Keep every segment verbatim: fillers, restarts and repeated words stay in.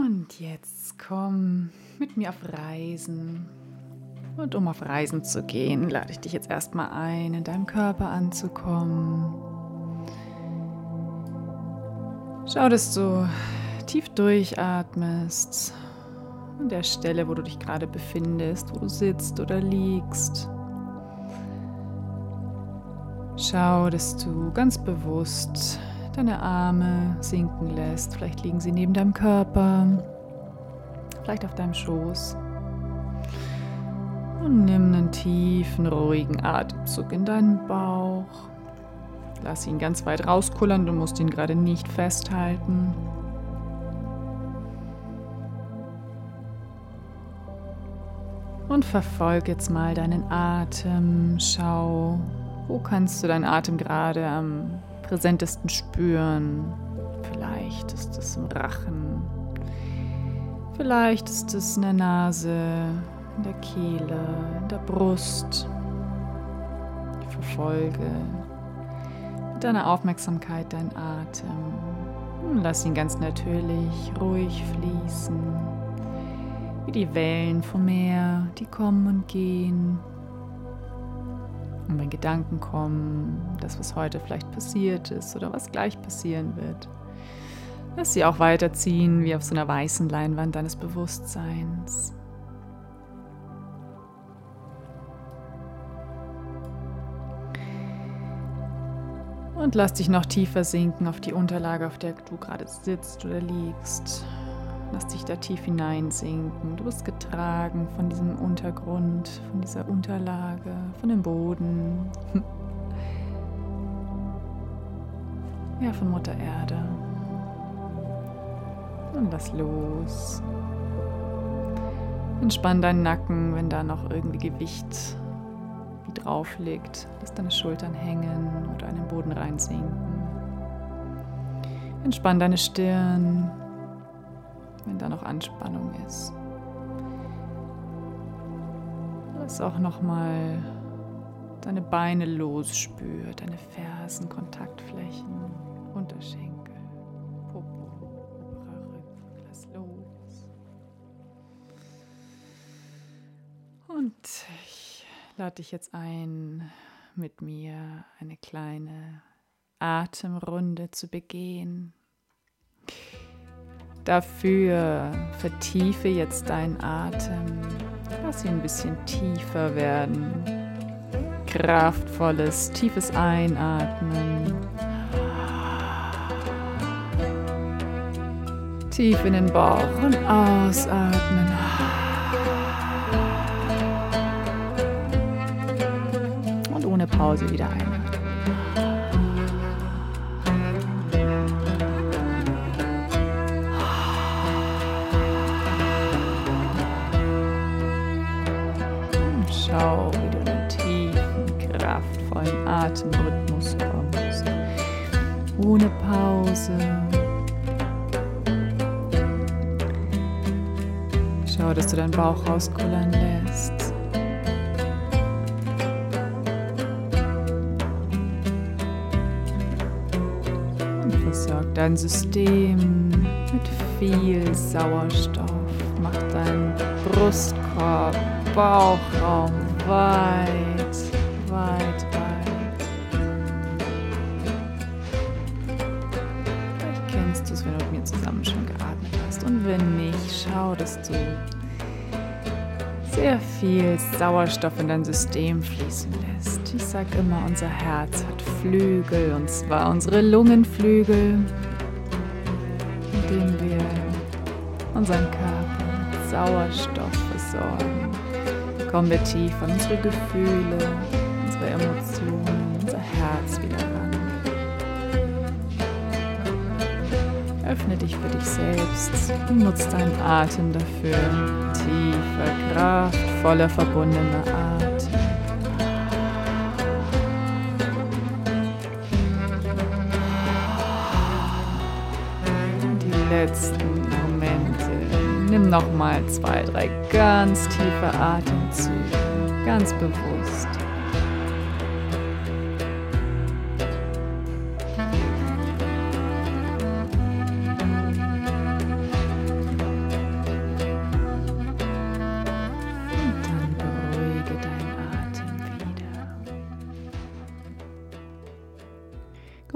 Und jetzt komm mit mir auf Reisen. Und um auf Reisen zu gehen, lade ich dich jetzt erstmal ein, in deinem Körper anzukommen. Schau, dass du tief durchatmest. An der Stelle, wo du dich gerade befindest, wo du sitzt oder liegst. Schau, dass du ganz bewusst deine Arme sinken lässt. Vielleicht liegen sie neben deinem Körper, vielleicht auf deinem Schoß. Und nimm einen tiefen, ruhigen Atemzug in deinen Bauch. Lass ihn ganz weit rauskullern, du musst ihn gerade nicht festhalten. Und verfolg jetzt mal deinen Atem. Schau, wo kannst du deinen Atem gerade am präsentesten spüren? Vielleicht ist es im Rachen, vielleicht ist es in der Nase, in der Kehle, in der Brust. Ich verfolge mit deiner Aufmerksamkeit deinen Atem und lass ihn ganz natürlich ruhig fließen, wie die Wellen vom Meer, die kommen und gehen. Und wenn Gedanken kommen, das, was heute vielleicht passiert ist oder was gleich passieren wird, lass sie auch weiterziehen wie auf so einer weißen Leinwand deines Bewusstseins. Und lass dich noch tiefer sinken auf die Unterlage, auf der du gerade sitzt oder liegst. Lass dich da tief hineinsinken. Du bist getragen von diesem Untergrund, von dieser Unterlage, von dem Boden. Ja, von Mutter Erde. Und lass los. Entspann deinen Nacken, wenn da noch irgendwie Gewicht wie drauf liegt. Lass deine Schultern hängen oder in den Boden reinsinken. Entspann deine Stirn, wenn da noch Anspannung ist. Lass auch nochmal deine Beine los, spür deine Fersen, Kontaktflächen, Unterschenkel, Popo, oberer Rücken. Lass los. Und ich lade dich jetzt ein, mit mir eine kleine Atemrunde zu begehen. Dafür vertiefe jetzt deinen Atem. Lass ihn ein bisschen tiefer werden. Kraftvolles, tiefes Einatmen. Tief in den Bauch und ausatmen. Und ohne Pause wieder einatmen. Schau, wie du in den tiefen, kraftvollen Atemrhythmus kommst. Ohne Pause. Schau, dass du deinen Bauch rauskullern lässt. Und versorg dein System mit viel Sauerstoff. Mach deinen Brustkorb, Bauchraum weit, weit, weit. Vielleicht kennst du es, wenn du mit mir zusammen schon geatmet hast. Und wenn nicht, schau, dass du sehr viel Sauerstoff in dein System fließen lässt. Ich sage immer, unser Herz hat Flügel, und zwar unsere Lungenflügel, mit denen wir unseren Körper mit Sauerstoff versorgen. Kommen wir tief an unsere Gefühle, unsere Emotionen, unser Herz wieder ran. Öffne dich für dich selbst und nutze deinen Atem dafür. Tiefer, kraftvoller, verbundener Atem. Und die letzten Momente. Nimm nochmal zwei, drei ganz tiefe Atemzüge, ganz bewusst.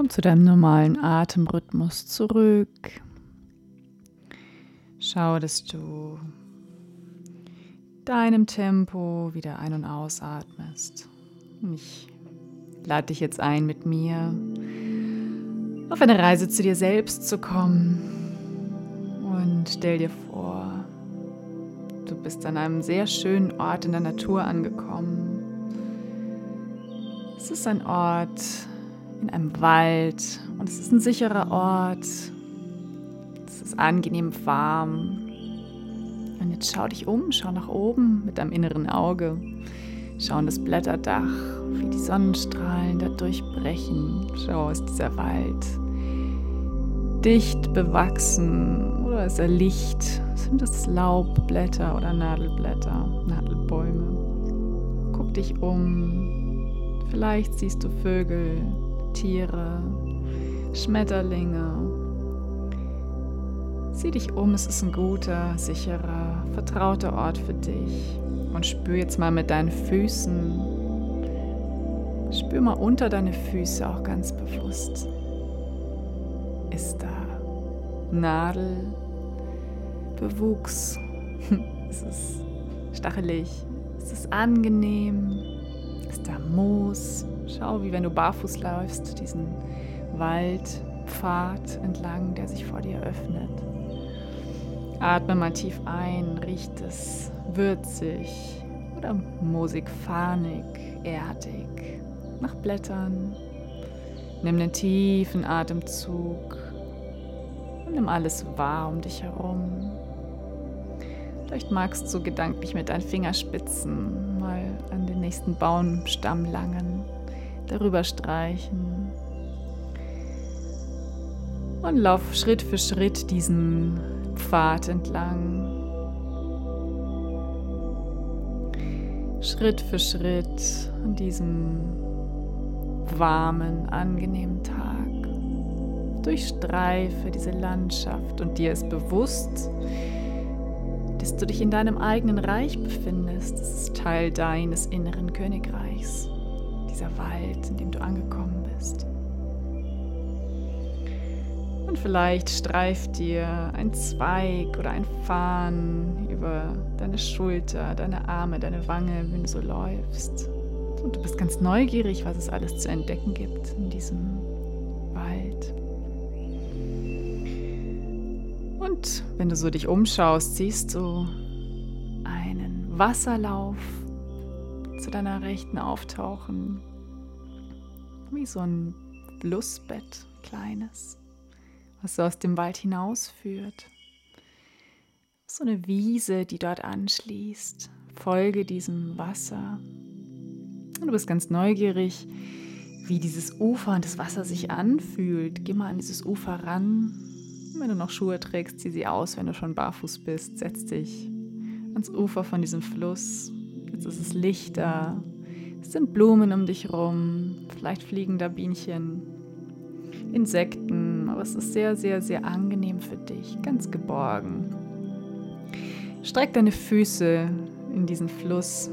Komm zu deinem normalen Atemrhythmus zurück. Schau, dass du deinem Tempo wieder ein- und ausatmest. Ich lade dich jetzt ein, mit mir auf eine Reise zu dir selbst zu kommen. Und stell dir vor, du bist an einem sehr schönen Ort in der Natur angekommen. Es ist ein Ort in einem Wald und es ist ein sicherer Ort. Es ist angenehm warm. Und jetzt schau dich um, schau nach oben mit deinem inneren Auge. Schau in das Blätterdach, wie die Sonnenstrahlen da durchbrechen. Schau, ist dieser Wald dicht bewachsen oder ist er licht? Sind es Laubblätter oder Nadelblätter, Nadelbäume? Guck dich um. Vielleicht siehst du Vögel, Tiere, Schmetterlinge. Sieh dich um, es ist ein guter, sicherer, vertrauter Ort für dich. Und spür jetzt mal mit deinen Füßen, spür mal unter deine Füße auch ganz bewusst. Ist da Nadel, Bewuchs? Ist es stachelig? Ist es angenehm? Ist da Moos? Schau, wie wenn du barfuß läufst, diesen Waldpfad entlang, der sich vor dir öffnet. Atme mal tief ein, riecht es würzig oder moosig, farnig, erdig, nach Blättern. Nimm einen tiefen Atemzug und nimm alles wahr um dich herum. Vielleicht magst du gedanklich mit deinen Fingerspitzen mal an den nächsten Baumstamm langen, darüber streichen und lauf Schritt für Schritt diesen Pfad entlang. Schritt für Schritt an diesem warmen, angenehmen Tag. Durchstreife diese Landschaft und dir ist bewusst, dass du dich in deinem eigenen Reich befindest. Das ist Teil deines inneren Königreichs, dieser Wald, in dem du angekommen bist. Und vielleicht streift dir ein Zweig oder ein Farn über deine Schulter, deine Arme, deine Wange, wenn du so läufst. Und du bist ganz neugierig, was es alles zu entdecken gibt in diesem Wald. Und wenn du so dich umschaust, siehst du einen Wasserlauf zu deiner Rechten auftauchen. Wie so ein Flussbett, kleines, was so aus dem Wald hinausführt. So eine Wiese, die dort anschließt. Folge diesem Wasser. Und du bist ganz neugierig, wie dieses Ufer und das Wasser sich anfühlt. Geh mal an dieses Ufer ran. Wenn du noch Schuhe trägst, zieh sie aus. Wenn du schon barfuß bist, setz dich ans Ufer von diesem Fluss. Jetzt ist es lichter. Es sind Blumen um dich rum. Vielleicht fliegen da Bienchen, Insekten. Aber es ist sehr, sehr, sehr angenehm für dich. Ganz geborgen. Streck deine Füße in diesen Fluss.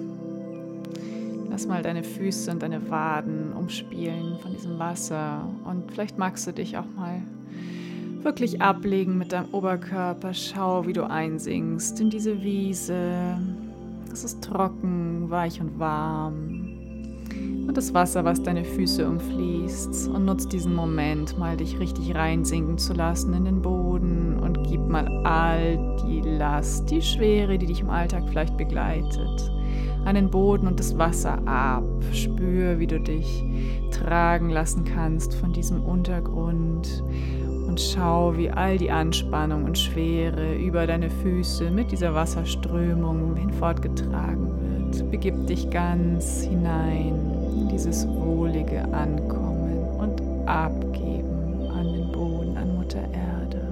Lass mal deine Füße und deine Waden umspielen von diesem Wasser. Und vielleicht magst du dich auch mal wirklich ablegen mit deinem Oberkörper. Schau, wie du einsinkst in diese Wiese. Es ist trocken, weich und warm. Und das Wasser, was deine Füße umfließt. Und nutz diesen Moment, mal dich richtig reinsinken zu lassen in den Boden. Und gib mal all die Last, die Schwere, die dich im Alltag vielleicht begleitet, an den Boden und das Wasser ab. Spür, wie du dich tragen lassen kannst von diesem Untergrund. Und schau, wie all die Anspannung und Schwere über deine Füße mit dieser Wasserströmung hinfortgetragen wird. Begib dich ganz hinein in dieses wohlige Ankommen und Abgeben an den Boden, an Mutter Erde.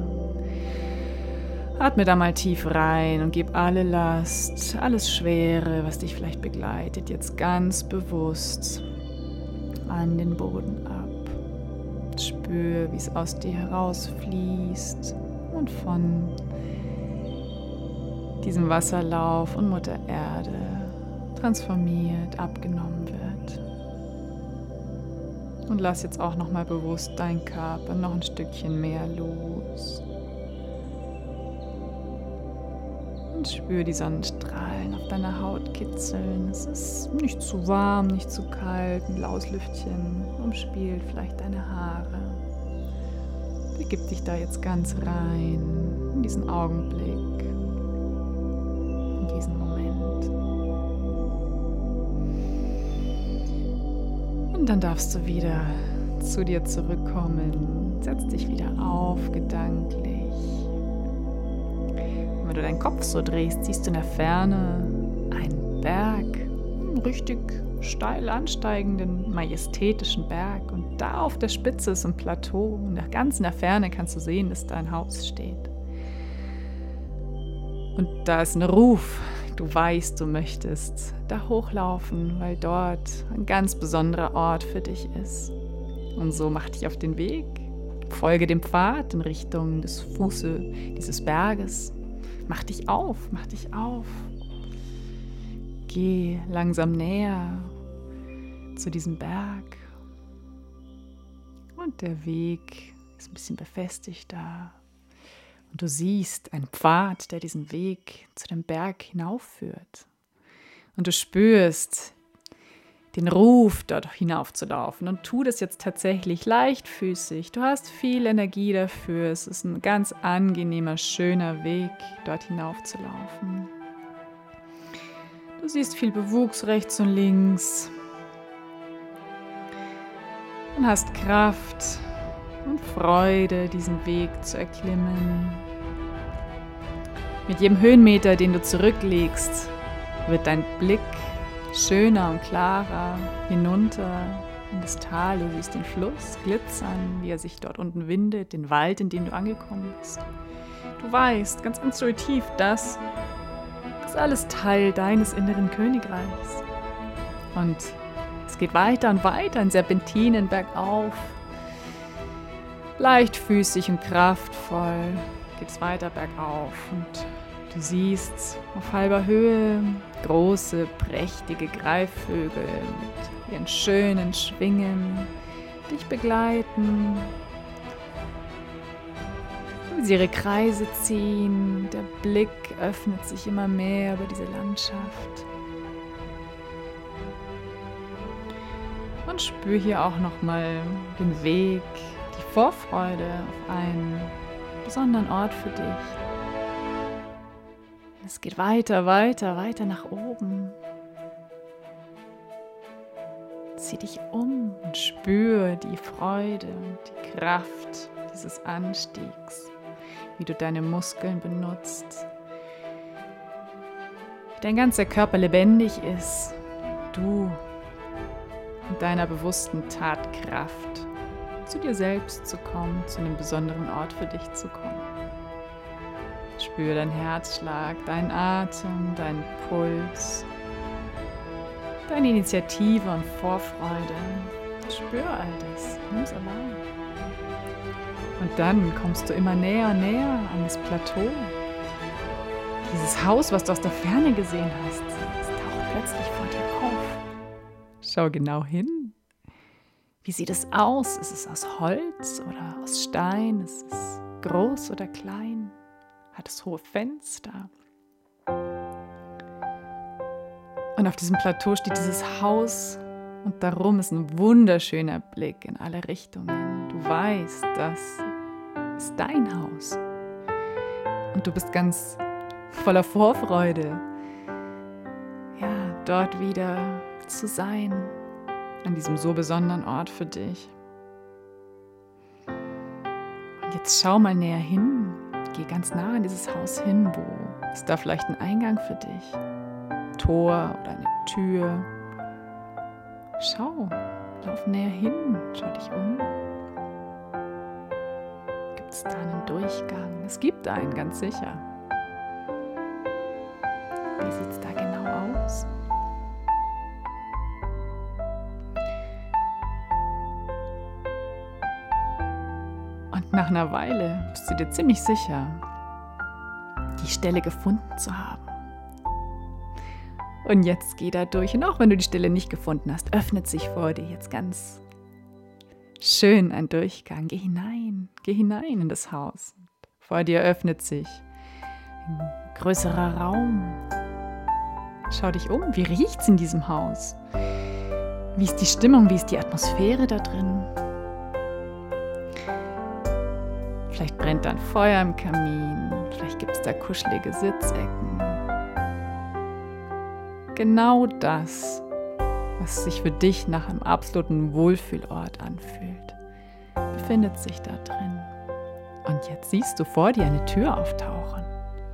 Atme da mal tief rein und gib alle Last, alles Schwere, was dich vielleicht begleitet, jetzt ganz bewusst an den Boden ab. Spür, wie es aus dir herausfließt und von diesem Wasserlauf und Mutter Erde transformiert, abgenommen wird. Und lass jetzt auch nochmal bewusst deinen Körper noch ein Stückchen mehr los. Und spür die Sonnenstrahlen auf deiner Haut kitzeln. Es ist nicht zu warm, nicht zu kalt. Ein laues Lüftchen umspielt vielleicht deine Haare. Begib dich da jetzt ganz rein in diesen Augenblick, in diesen Moment. Und dann darfst du wieder zu dir zurückkommen. Setz dich wieder auf, gedanklich. Und wenn du deinen Kopf so drehst, siehst du in der Ferne einen Berg, einen richtig steil ansteigenden, majestätischen Berg. Und da auf der Spitze ist ein Plateau. Und ganz in der Ferne kannst du sehen, dass da ein Haus steht. Und da ist ein Ruf. Du weißt, du möchtest da hochlaufen, weil dort ein ganz besonderer Ort für dich ist. Und so mach dich auf den Weg, folge dem Pfad in Richtung des Fuße dieses Berges. Mach dich auf, mach dich auf. Geh langsam näher zu diesem Berg. Und der Weg ist ein bisschen befestigter. Und du siehst einen Pfad, der diesen Weg zu dem Berg hinaufführt. Und du spürst den Ruf, dort hinaufzulaufen. Und tu das jetzt tatsächlich leichtfüßig. Du hast viel Energie dafür. Es ist ein ganz angenehmer, schöner Weg, dort hinaufzulaufen. Du siehst viel Bewuchs rechts und links. Und hast Kraft und Freude, diesen Weg zu erklimmen. Mit jedem Höhenmeter, den du zurücklegst, wird dein Blick schöner und klarer hinunter in das Tal. Du siehst den Fluss glitzern, wie er sich dort unten windet, den Wald, in dem du angekommen bist. Du weißt ganz intuitiv, dass das alles Teil deines inneren Königreichs. Und es geht weiter und weiter in Serpentinen bergauf. Leichtfüßig und kraftvoll geht es weiter bergauf und du siehst auf halber Höhe große, prächtige Greifvögel mit ihren schönen Schwingen dich begleiten, wie sie ihre Kreise ziehen. Der Blick öffnet sich immer mehr über diese Landschaft. Und spür hier auch nochmal den Weg, die Vorfreude auf einen besonderen Ort für dich. Es geht weiter, weiter, weiter nach oben. Zieh dich um und spür die Freude und die Kraft dieses Anstiegs, wie du deine Muskeln benutzt, wie dein ganzer Körper lebendig ist, du mit deiner bewussten Tatkraft zu dir selbst zu kommen, zu einem besonderen Ort für dich zu kommen. Spür deinen Herzschlag, deinen Atem, deinen Puls, deine Initiative und Vorfreude. Spür all das, nimm es allein. Und dann kommst du immer näher und näher an das Plateau. Dieses Haus, was du aus der Ferne gesehen hast, es taucht plötzlich vor dir auf. Schau genau hin. Wie sieht es aus? Ist es aus Holz oder aus Stein? Ist es groß oder klein? Hat es hohe Fenster? Und auf diesem Plateau steht dieses Haus und darum ist ein wunderschöner Blick in alle Richtungen. Du weißt, das ist dein Haus. Und du bist ganz voller Vorfreude, ja, dort wieder zu sein, an diesem so besonderen Ort für dich. Und jetzt schau mal näher hin, geh ganz nah an dieses Haus hin, wo ist da vielleicht ein Eingang für dich, ein Tor oder eine Tür. Schau, lauf näher hin, schau dich um. Gibt es da einen Durchgang? Es gibt einen, ganz sicher. Wie sieht es da genau aus? Und nach einer Weile bist du dir ziemlich sicher, die Stelle gefunden zu haben. Und jetzt geh da durch. Und auch wenn du die Stelle nicht gefunden hast, öffnet sich vor dir jetzt ganz Schön, ein Durchgang. Geh hinein, geh hinein in das Haus. Vor dir öffnet sich ein größerer Raum. Schau dich um, wie riecht's in diesem Haus? Wie ist die Stimmung, wie ist die Atmosphäre da drin? Vielleicht brennt da ein Feuer im Kamin, vielleicht gibt es da kuschelige Sitzecken. Genau das, was sich für dich nach einem absoluten Wohlfühlort anfühlt, befindet sich da drin. Und jetzt siehst du vor dir eine Tür auftauchen.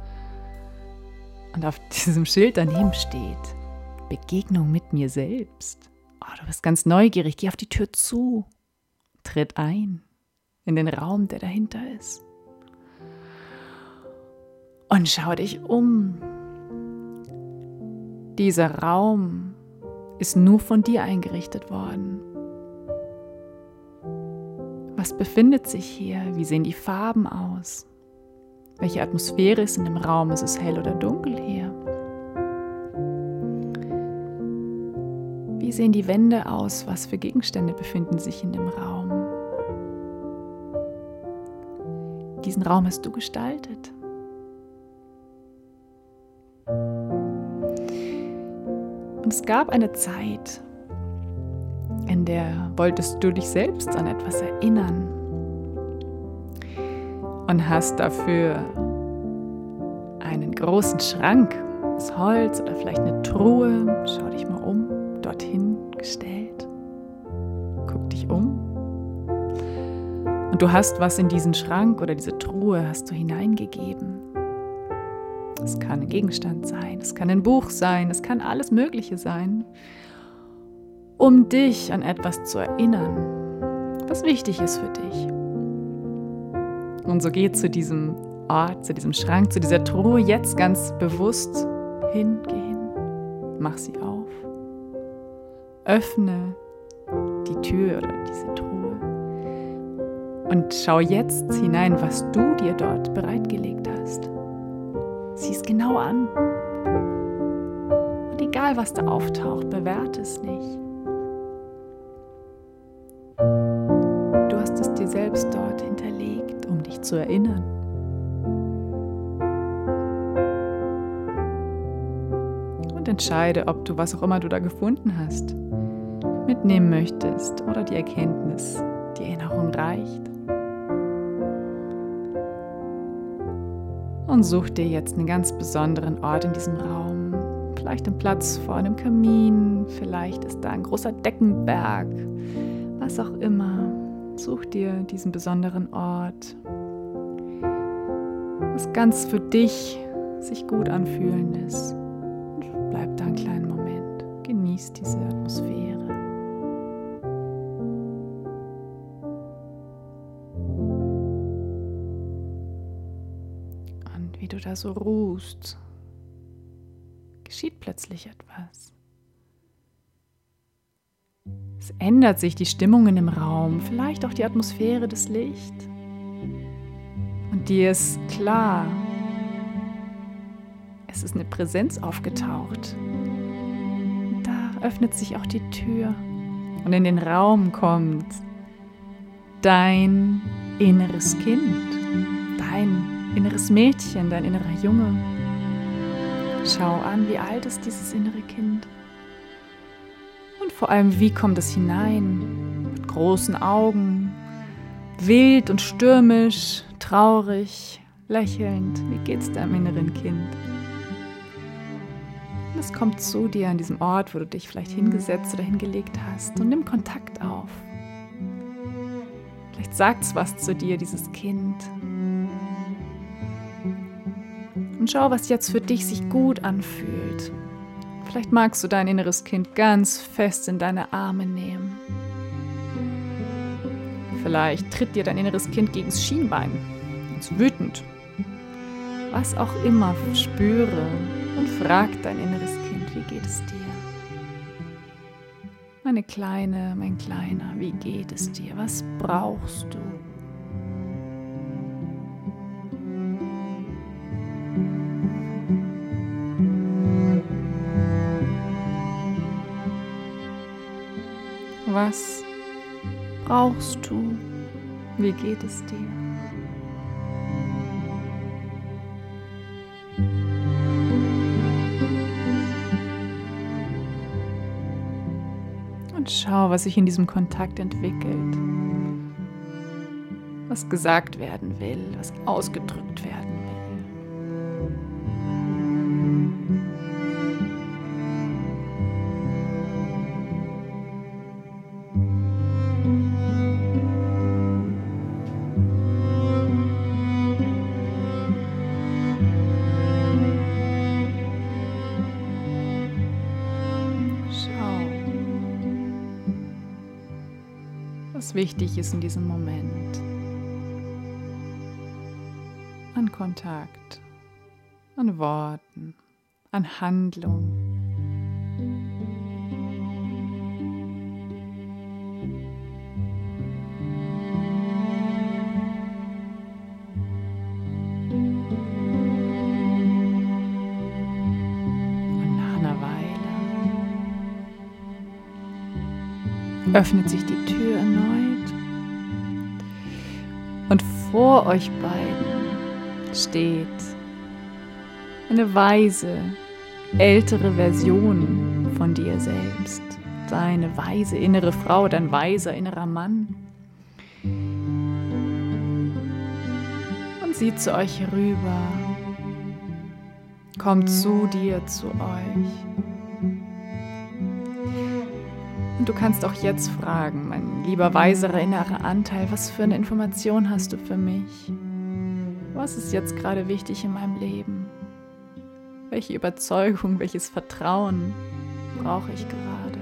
Und auf diesem Schild daneben steht: Begegnung mit mir selbst. Oh, du bist ganz neugierig, geh auf die Tür zu. Tritt ein in den Raum, der dahinter ist. Und schau dich um. Dieser Raum ist nur von dir eingerichtet worden. Was befindet sich hier? Wie sehen die Farben aus? Welche Atmosphäre ist in dem Raum? Ist es hell oder dunkel hier? Wie sehen die Wände aus? Was für Gegenstände befinden sich in dem Raum? Diesen Raum hast du gestaltet. Und es gab eine Zeit, in der wolltest du dich selbst an etwas erinnern und hast dafür einen großen Schrank aus Holz oder vielleicht eine Truhe, schau dich mal um, dorthin gestellt. Guck dich um. Und du hast was in diesen Schrank oder diese Truhe hast du hineingegeben. Es kann ein Gegenstand sein, es kann ein Buch sein, es kann alles Mögliche sein, um dich an etwas zu erinnern, was wichtig ist für dich. Und so geh zu diesem Ort, zu diesem Schrank, zu dieser Truhe jetzt ganz bewusst hin, geh hin, mach sie auf, öffne die Tür oder diese Truhe und schau jetzt hinein, was du dir dort bereitgelegt hast. Sieh es genau an. Und egal, was da auftaucht, bewerte es nicht. Du hast es dir selbst dort hinterlegt, um dich zu erinnern. Und entscheide, ob du, was auch immer du da gefunden hast, mitnehmen möchtest oder die Erkenntnis, die Erinnerung reicht. Und such dir jetzt einen ganz besonderen Ort in diesem Raum. Vielleicht einen Platz vor einem Kamin, vielleicht ist da ein großer Deckenberg, was auch immer. Such dir diesen besonderen Ort, was ganz für dich sich gut anfühlen ist. Und bleib da einen kleinen Moment, genieß diese Atmosphäre. Wie du da so ruhst, geschieht plötzlich etwas. Es ändert sich die Stimmung in dem Raum, vielleicht auch die Atmosphäre, das Licht. Und dir ist klar, es ist eine Präsenz aufgetaucht. Und da öffnet sich auch die Tür und in den Raum kommt dein inneres Kind, dein inneres Mädchen, dein innerer Junge. Schau an, wie alt ist dieses innere Kind. Und vor allem, wie kommt es hinein? Mit großen Augen, wild und stürmisch, traurig, lächelnd. Wie geht's deinem inneren Kind? Und es kommt zu dir an diesem Ort, wo du dich vielleicht hingesetzt oder hingelegt hast, und nimm Kontakt auf. Vielleicht sagt es was zu dir, dieses Kind. Und schau, was jetzt für dich sich gut anfühlt. Vielleicht magst du dein inneres Kind ganz fest in deine Arme nehmen. Vielleicht tritt dir dein inneres Kind gegen das Schienbein. Ist wütend. Was auch immer, spüre und frag dein inneres Kind, wie geht es dir? Meine Kleine, mein Kleiner, wie geht es dir? Was brauchst du? Was brauchst du? Wie geht es dir? Und schau, was sich in diesem Kontakt entwickelt. Was gesagt werden will, was ausgedrückt werden will. Was wichtig ist in diesem Moment. An Kontakt, an Worten, an Handlung. Und nach einer Weile öffnet sich die Tür erneut und vor euch beiden steht eine weise, ältere Version von dir selbst, deine weise innere Frau, dein weiser innerer Mann. Und sie zu euch herüber, kommt zu dir, zu euch. Und du kannst auch jetzt fragen, mein lieber weiserer innerer Anteil, was für eine Information hast du für mich? Was ist jetzt gerade wichtig in meinem Leben? Welche Überzeugung, welches Vertrauen brauche ich gerade?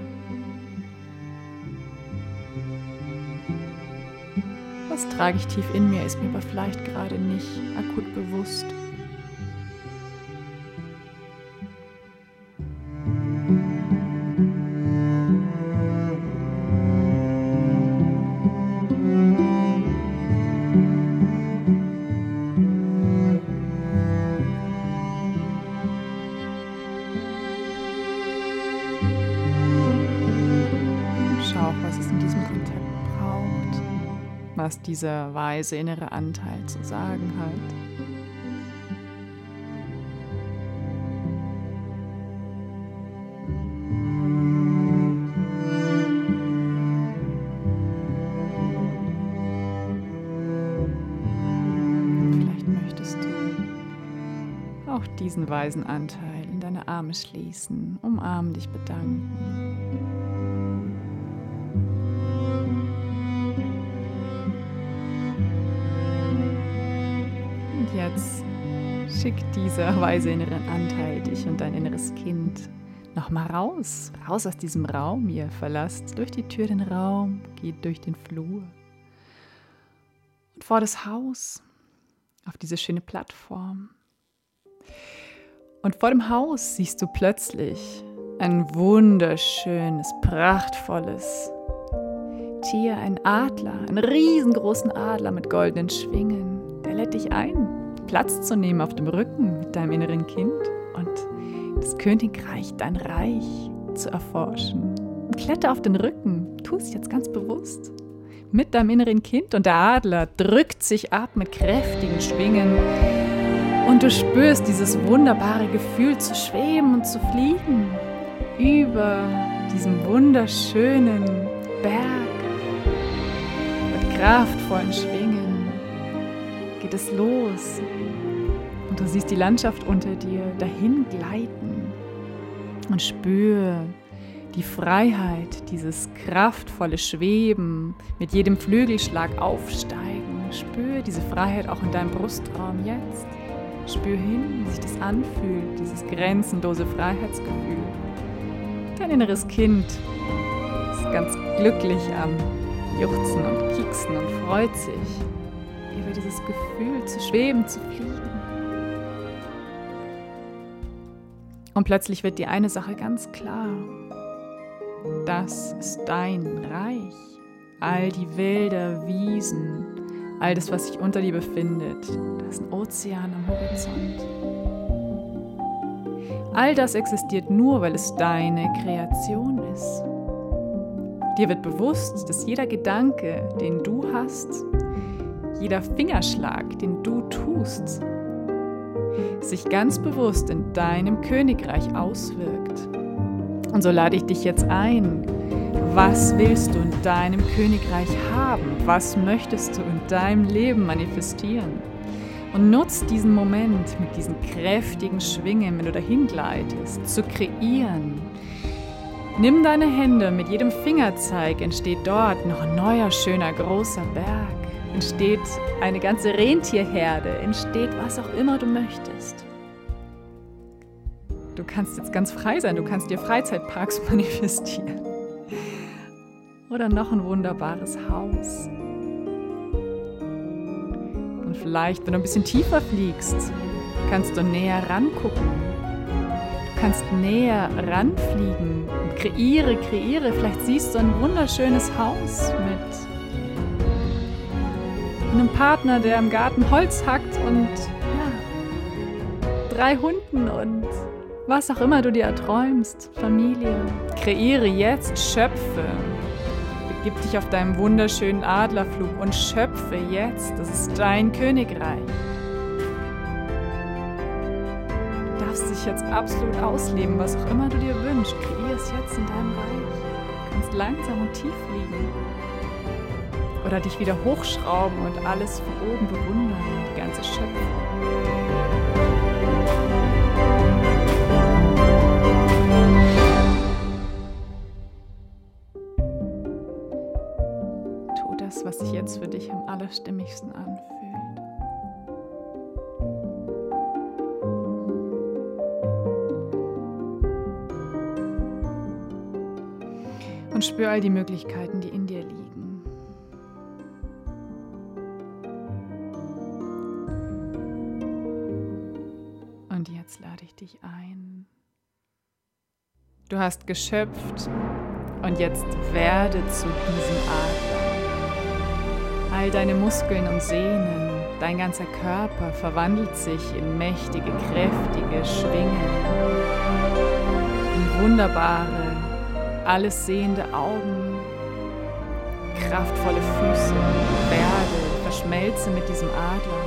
Was trage ich tief in mir, ist mir aber vielleicht gerade nicht akut bewusst. Was dieser weise innere Anteil zu sagen hat. Vielleicht möchtest du auch diesen weisen Anteil in deine Arme schließen, umarmen, dich bedanken. Jetzt schickt dieser weise innere Anteil dich und dein inneres Kind nochmal raus, raus aus diesem Raum. Ihr verlasst durch die Tür den Raum, geht durch den Flur und vor das Haus, auf diese schöne Plattform. Und vor dem Haus siehst du plötzlich ein wunderschönes, prachtvolles Tier, ein Adler, einen riesengroßen Adler mit goldenen Schwingen. Der lädt dich ein, Platz zu nehmen auf dem Rücken mit deinem inneren Kind und das Königreich, dein Reich zu erforschen. Kletter auf den Rücken, tu es jetzt ganz bewusst. Mit deinem inneren Kind und der Adler drückt sich ab mit kräftigen Schwingen und du spürst dieses wunderbare Gefühl zu schweben und zu fliegen über diesem wunderschönen Berg mit kraftvollen Schwingen. Geht es los und du siehst die Landschaft unter dir dahin gleiten und spür die Freiheit, dieses kraftvolle Schweben, mit jedem Flügelschlag aufsteigen. Spür diese Freiheit auch in deinem Brustraum jetzt. Spür hin, wie sich das anfühlt, dieses grenzenlose Freiheitsgefühl. Dein inneres Kind ist ganz glücklich am Juchzen und Kieksen und freut sich über dieses Gefühl zu schweben, zu fliegen. Und plötzlich wird dir eine Sache ganz klar. Das ist dein Reich. All die Wälder, Wiesen, all das, was sich unter dir befindet. Da ist ein Ozean am Horizont. All das existiert nur, weil es deine Kreation ist. Dir wird bewusst, dass jeder Gedanke, den du hast, jeder Fingerschlag, den du tust, sich ganz bewusst in deinem Königreich auswirkt. Und so lade ich dich jetzt ein. Was willst du in deinem Königreich haben? Was möchtest du in deinem Leben manifestieren? Und nutz diesen Moment mit diesen kräftigen Schwingen, wenn du dahin gleitest, zu kreieren. Nimm deine Hände, mit jedem Fingerzeig entsteht dort noch ein neuer, schöner, großer Berg. Entsteht eine ganze Rentierherde, entsteht was auch immer du möchtest. Du kannst jetzt ganz frei sein, du kannst dir Freizeitparks manifestieren. Oder noch ein wunderbares Haus. Und vielleicht, wenn du ein bisschen tiefer fliegst, kannst du näher rangucken. Du kannst näher ranfliegen und kreiere, kreiere. Vielleicht siehst du ein wunderschönes Haus mit einem Partner, der im Garten Holz hackt und ja, drei Hunden und was auch immer du dir erträumst. Familie. Kreiere jetzt, schöpfe. Begib dich auf deinem wunderschönen Adlerflug und schöpfe jetzt. Das ist dein Königreich. Du darfst dich jetzt absolut ausleben, was auch immer du dir wünschst. Kreiere es jetzt in deinem Reich. Du kannst langsam und tief fliegen. Oder dich wieder hochschrauben und alles von oben bewundern, die ganze Schöpfung. Tu das, was sich jetzt für dich am allerstimmigsten anfühlt. Und spür all die Möglichkeiten, die in dir liegen. Und jetzt lade ich dich ein. Du hast geschöpft und jetzt werde zu diesem Adler. All deine Muskeln und Sehnen, dein ganzer Körper verwandelt sich in mächtige, kräftige Schwingen, in wunderbare, alles sehende Augen, kraftvolle Füße, Berge, verschmelze mit diesem Adler.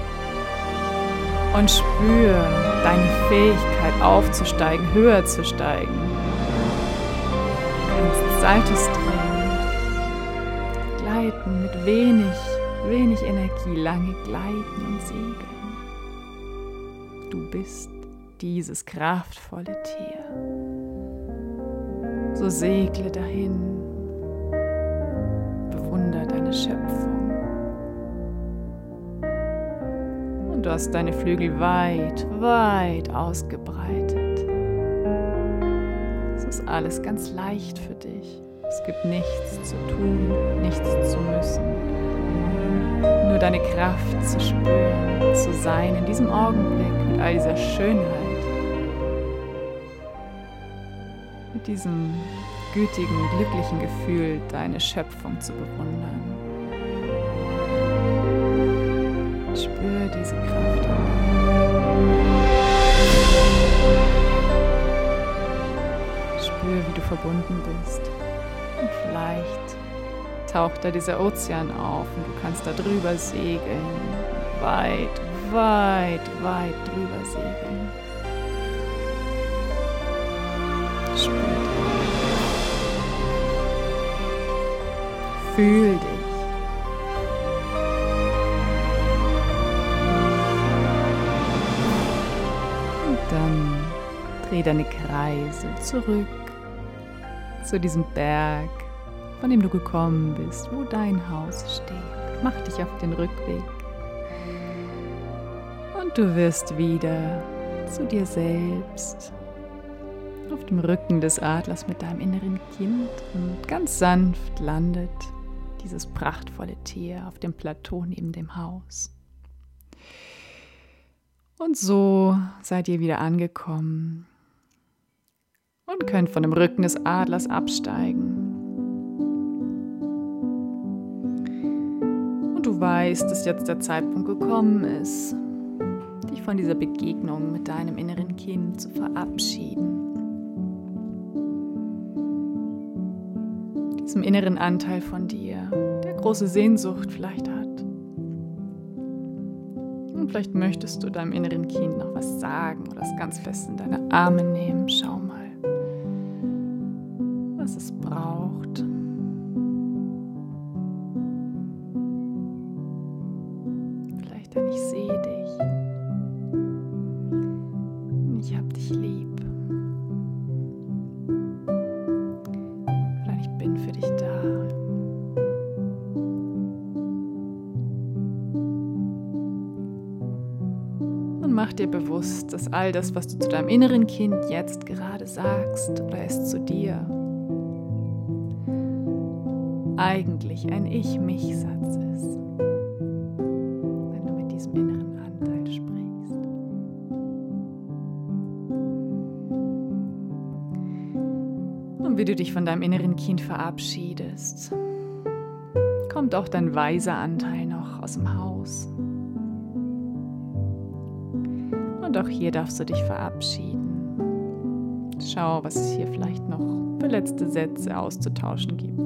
Und spür deine Fähigkeit aufzusteigen, höher zu steigen. Du kannst Saltos drehen, gleiten mit wenig, wenig Energie, lange gleiten und segeln. Du bist dieses kraftvolle Tier. So segle dahin, bewundere deine Schöpfung. Du hast deine Flügel weit, weit ausgebreitet. Es ist alles ganz leicht für dich. Es gibt nichts zu tun, nichts zu müssen. Nur deine Kraft zu spüren, zu sein in diesem Augenblick mit all dieser Schönheit. Mit diesem gütigen, glücklichen Gefühl, deine Schöpfung zu bewundern. Spür diese Kraft an. Spür, wie du verbunden bist. Und vielleicht taucht da dieser Ozean auf und du kannst da drüber segeln. Weit, weit, weit drüber segeln. Spür dich. Fühl dich. Dann dreh deine Kreise zurück zu diesem Berg, von dem du gekommen bist, wo dein Haus steht. Mach dich auf den Rückweg. Und du wirst wieder zu dir selbst auf dem Rücken des Adlers mit deinem inneren Kind und ganz sanft landet dieses prachtvolle Tier auf dem Plateau neben dem Haus. Und so seid ihr wieder angekommen und könnt von dem Rücken des Adlers absteigen. Und du weißt, dass jetzt der Zeitpunkt gekommen ist, dich von dieser Begegnung mit deinem inneren Kind zu verabschieden. diesem inneren Anteil von dir, der große Sehnsucht vielleicht hat. Und vielleicht möchtest du deinem inneren Kind noch was sagen oder es ganz fest in deine Arme nehmen. Schau mal, was es braucht. Vielleicht ein Ich sehe dich. Ich hab dich lieb. Oder ich bin für dich da. Und mach dir bewusst, dass all das, was du zu deinem inneren Kind jetzt gerade sagst oder es zu dir, eigentlich ein Ich-Mich-Satz ist, wenn du mit diesem inneren Anteil sprichst. Und wie du dich von deinem inneren Kind verabschiedest, kommt auch dein weiser Anteil noch aus dem Haus. Und auch hier darfst du dich verabschieden. Schau, was es hier vielleicht noch für letzte Sätze auszutauschen gibt.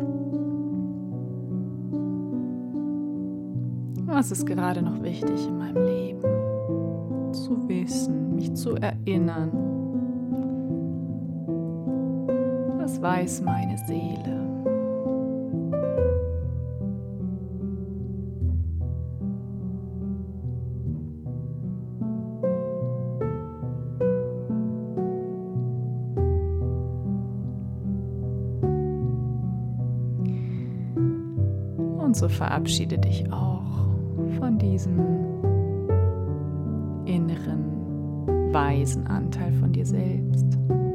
Was ist gerade noch wichtig in meinem Leben? Zu wissen, mich zu erinnern. Was weiß meine Seele? Und so verabschiede dich auch von diesem inneren, weisen Anteil von dir selbst.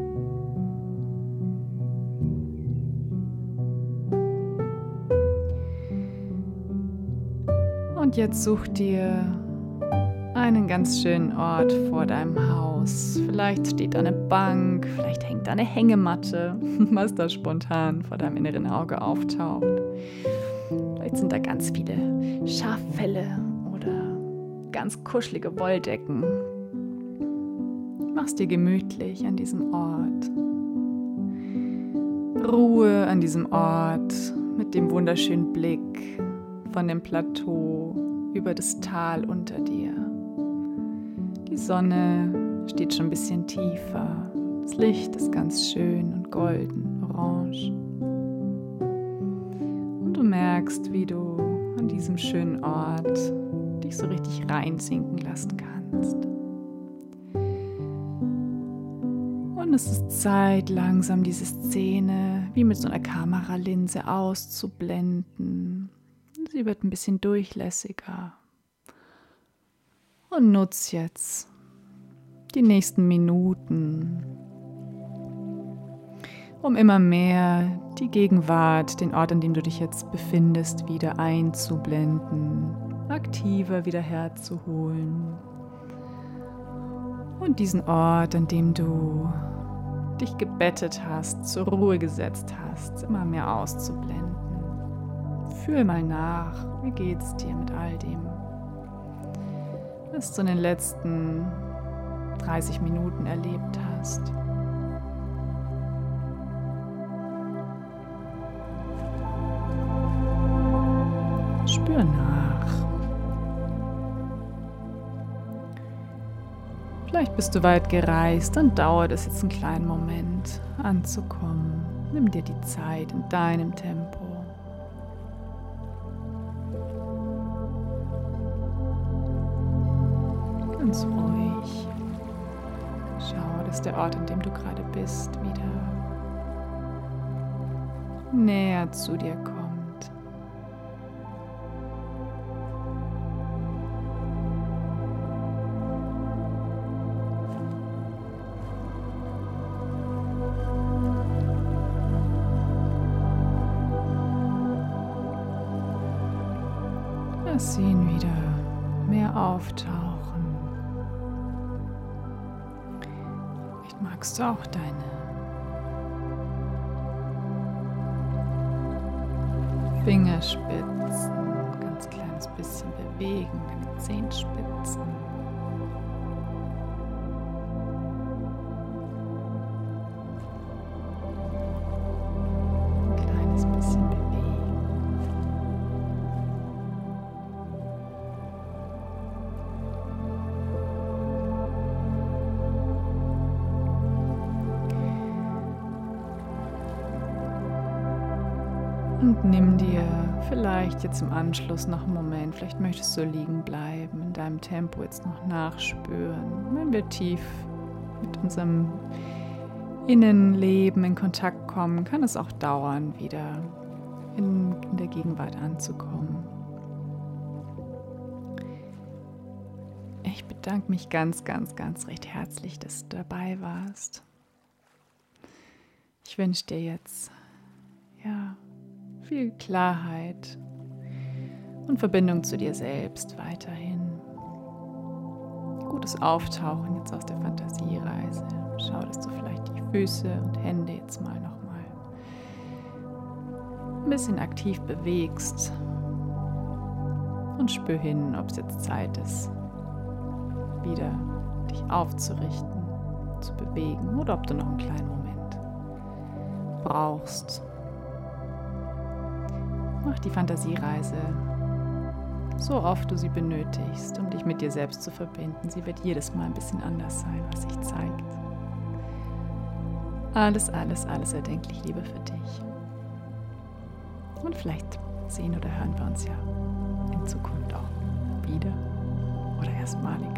Und jetzt such dir einen ganz schönen Ort vor deinem Haus. Vielleicht steht da eine Bank, vielleicht hängt da eine Hängematte, was da spontan vor deinem inneren Auge auftaucht. Vielleicht sind da ganz viele Schaffelle oder ganz kuschelige Wolldecken. Mach's dir gemütlich an diesem Ort. Ruhe an diesem Ort mit dem wunderschönen Blick von dem Plateau über das Tal unter dir. Die Sonne steht schon ein bisschen tiefer. Das Licht ist ganz schön und golden, orange. Und du merkst, wie du an diesem schönen Ort dich so richtig reinsinken lassen kannst. Und es ist Zeit, langsam diese Szene wie mit so einer Kameralinse auszublenden. Sie wird ein bisschen durchlässiger. Und nutz jetzt die nächsten Minuten, um immer mehr die Gegenwart, den Ort, an dem du dich jetzt befindest, wieder einzublenden, aktiver wieder herzuholen. Und diesen Ort, an dem du dich gebettet hast, zur Ruhe gesetzt hast, immer mehr auszublenden. Fühl mal nach, wie geht's dir mit all dem, was du in den letzten dreißig Minuten erlebt hast. Spür nach. Vielleicht bist du weit gereist, dann dauert es jetzt einen kleinen Moment anzukommen. Nimm dir die Zeit in deinem Tempo. Ganz ruhig. Schau, dass der Ort, an dem du gerade bist, wieder näher zu dir kommt. Lass ihn wieder mehr auftauchen. Vielleicht magst du auch deine Fingerspitzen ein ganz kleines bisschen bewegen, deine Zehenspitzen. Ein kleines Und nimm dir vielleicht jetzt im Anschluss noch einen Moment, vielleicht möchtest du liegen bleiben, in deinem Tempo jetzt noch nachspüren. Wenn wir tief mit unserem Innenleben in Kontakt kommen, kann es auch dauern, wieder in, in der Gegenwart anzukommen. Ich bedanke mich ganz, ganz, ganz recht herzlich, dass du dabei warst. Ich wünsche dir jetzt, ja, viel Klarheit und Verbindung zu dir selbst weiterhin. Gutes Auftauchen jetzt aus der Fantasiereise. Schau, dass du vielleicht die Füße und Hände jetzt mal nochmal ein bisschen aktiv bewegst und spür hin, ob es jetzt Zeit ist, wieder dich aufzurichten, zu bewegen oder ob du noch einen kleinen Moment brauchst. Mach die Fantasiereise so oft du sie benötigst, um dich mit dir selbst zu verbinden. Sie wird jedes Mal ein bisschen anders sein, was sich zeigt. Alles, alles, alles erdenklich Liebe für dich. Und vielleicht sehen oder hören wir uns ja in Zukunft auch wieder oder erstmalig.